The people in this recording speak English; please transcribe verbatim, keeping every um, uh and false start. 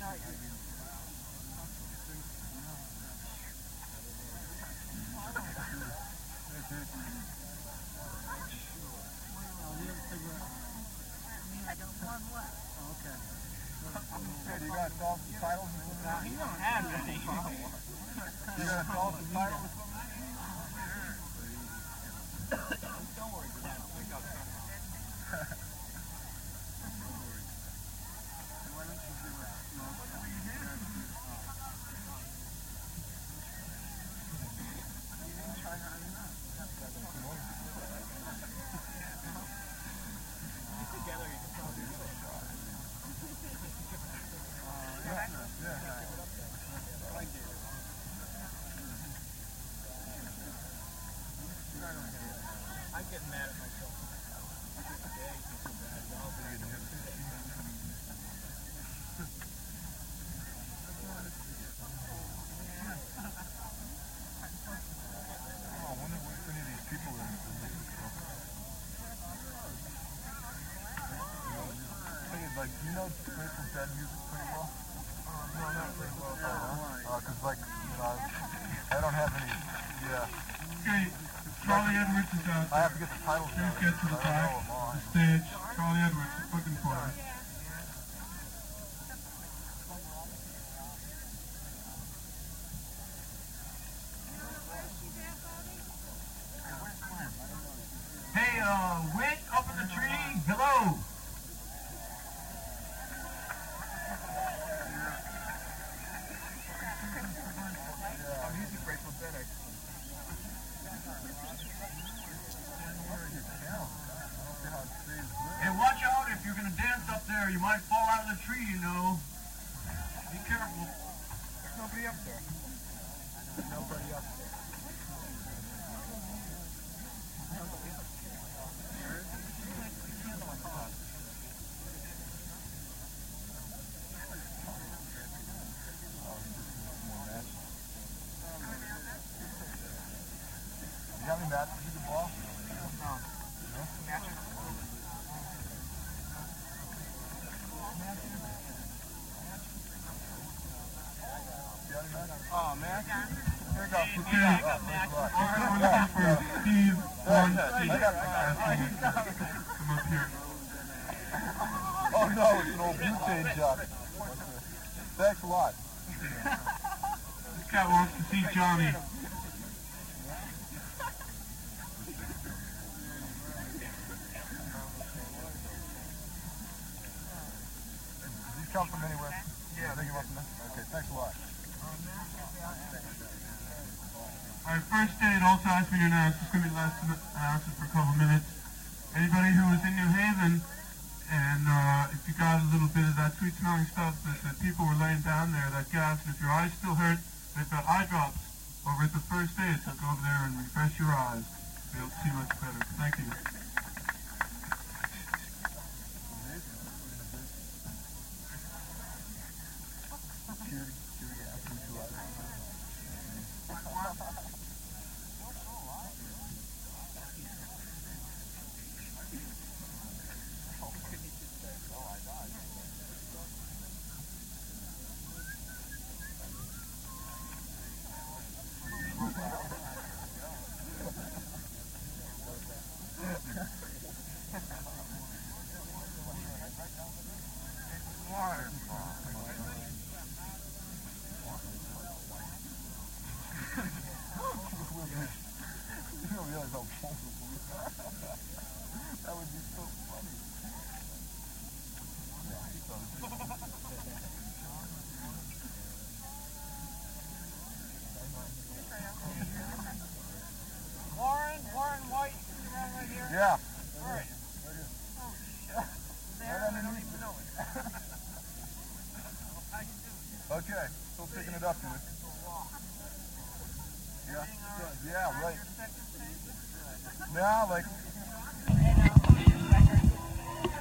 You got to solve the titles or something? No, he don't have any. You got to solve the titles or something? Don't worry, Dad. Wake up. I'm getting mad at myself. Today, it's so bad. Y'all be in here. Oh, I wonder what any of these people are into music. Like, do you know Grateful Dead music pretty well? Uh, no, not very well. Oh, uh, cause like, you know, I don't have any, yeah. Okay, Charlie Edwards is out I there. have to get the titles down. Please get to the I don't back, know them all. the stage. Charlie Edwards is looking for us. Hey, uh, Wit up in the tree. Hello. Yeah, he's a Grateful Dead expert. Hey, watch out if you're gonna dance up there. You might fall out of the tree, you know. Be careful. There's nobody up there. There's nobody up there. You got any matches you can ball? No. No? Matches. Oh, man. Here we go. Okay, Oh, thanks a lot. we're looking for Steve Warren. I got it. Come up here. Oh, no, it's an old butane job. Thanks a lot. This cat wants to see Johnny. Does he come from anywhere? Yeah. I think he wants to know. Okay, thanks a lot. Our first date also asked me to announce, it's going to be last announced for a couple minutes. Anybody who was in New Haven, and uh, if you got a little bit of that sweet smelling stuff that, that people were laying down there, that gas, and if your eyes still hurt, they've got eye drops over at the first aid, so go over there and refresh your eyes. You'll see much better. Thank you. That would be so funny. Warren, Warren White, you around right here? Yeah. Where are you? Oh, shit. There, I don't even know it. How you doing? Okay, still picking it up, dude. Yeah, Everything all right? yeah, right. Your second page? Now, like,